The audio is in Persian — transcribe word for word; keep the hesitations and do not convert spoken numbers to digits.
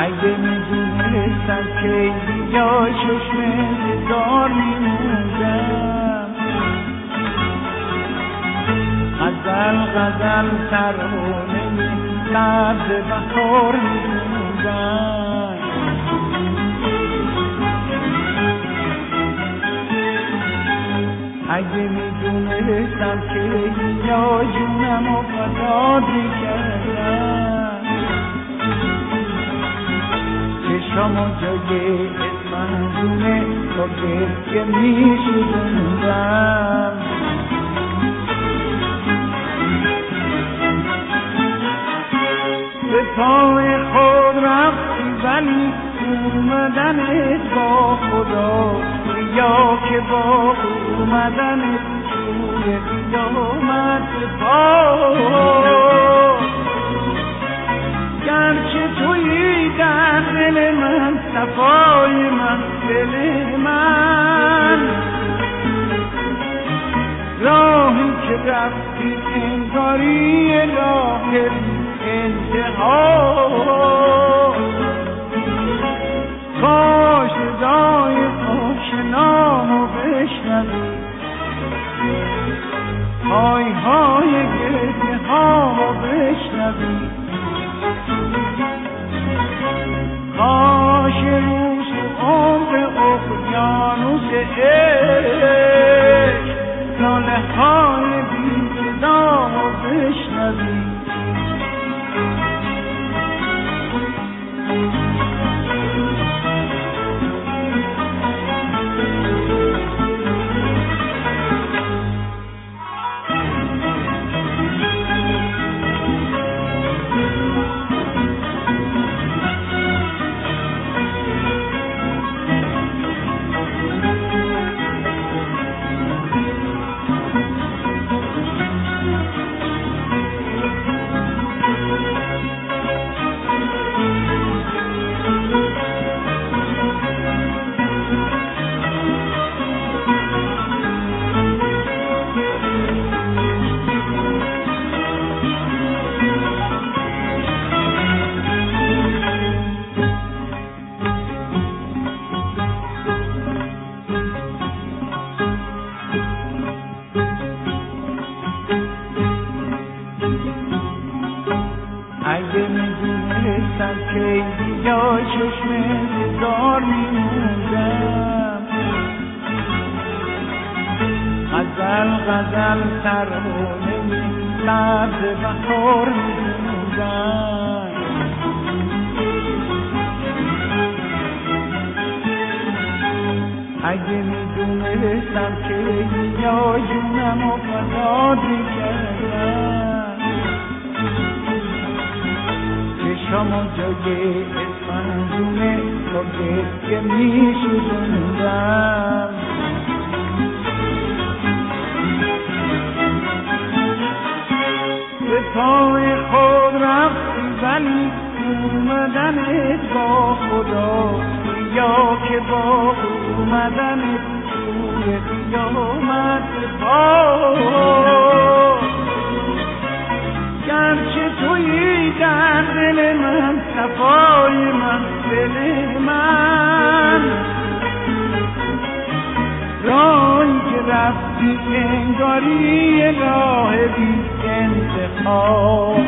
اگه میدونستم که یا چشم دار میموندم، غزل غزل ترانه سبز بهار میموندم. اگه میدونستم که یا جونم و فداد میکردم، چشامو جای اسفندونه با گریه میشوندم. به پای خود رفتی ولی اومدنت با خدا، یا که با اومدنت توی قیامت پا. گرچه تویی در دل من، صفای من، دل من، راهی که رفتی انگاری راه انتها. کاش صدای آشنامو بشنوی، های های گریه هامو بشنوی. کاش روز و عمر اقیانوس عشق ناله های بی صدامو بشنوی. اگه میدونستم که یا چشم دار میموندم، غزل غزل ترانه سبز بهار میموندم. اگه میدونستم که یا جونم و فداد میکردم، چشامو جای اسفندونه با گریه میشوندم. به پای خود رفتی ولی اومدنت با خدا، یا که با اومدنت توی قیامت پا. گرچه تویی در دل من، صفای من، دل من، راهی که رفتی انگاری راه بی انتها.